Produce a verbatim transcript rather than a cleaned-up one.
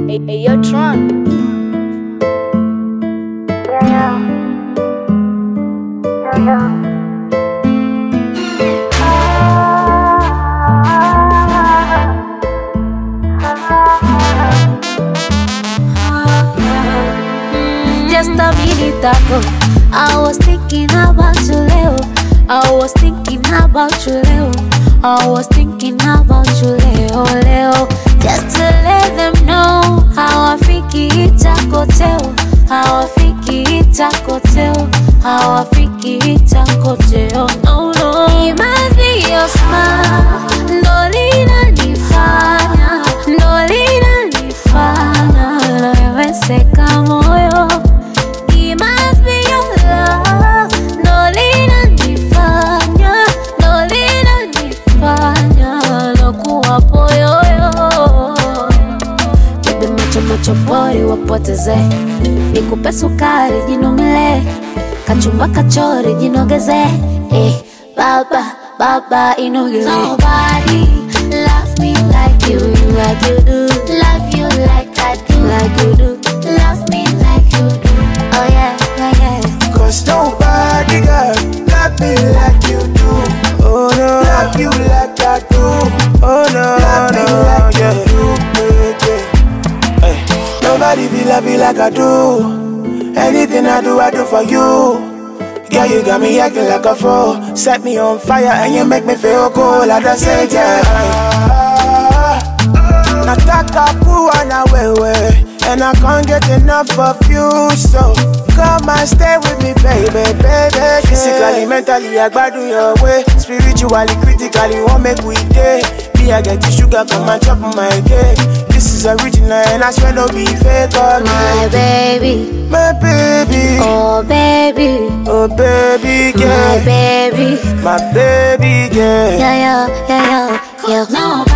Hey, hey, yo, Tron. Yeah, yeah, yeah. Just a minute ago, I was thinking about you, Leo. I was thinking about you, Leo. I was thinking about you, Leo, Leo. Just to let them know how I think it's a hotel. How I think it's a hotel. How I think it's a hotel. No, no. It must be your smile. No linanifanya, no linanifanya. Loweseka moyo. It must be your love. No linanifanya, no linanifanya. Lokuwa poyoyo. Bebe macho macho pori wapoteze. Nikupe sukari jinomile. Kachumba kachori jinogeze. Eh, baba, baba inogeze. Nobody love me like you, like you do. Love you like I do, like you do. Love me like you do. Oh yeah, yeah, yeah. Cause nobody girl love me like you do. Oh no, love you like I do. Oh no, love me no, like yeah. you do, baby. Hey. Nobody feel love you like I do. Anything I do, I do for you. Girl, you got me acting like a fool. Set me on fire and you make me feel cool at the same time. Nataka kuwa na wewe, and I can't get enough of you. So come and stay with me, baby, baby. Physically, mentally, I gbadu your way. Spiritually, critically, won't make we day. Me, I get the sugar, come and chop my cake. This is original and I swear no be fake. Oh, My baby, my baby, oh baby, oh baby girl, my baby. my baby girl. Yeah, yeah, yeah, yeah, yeah. No.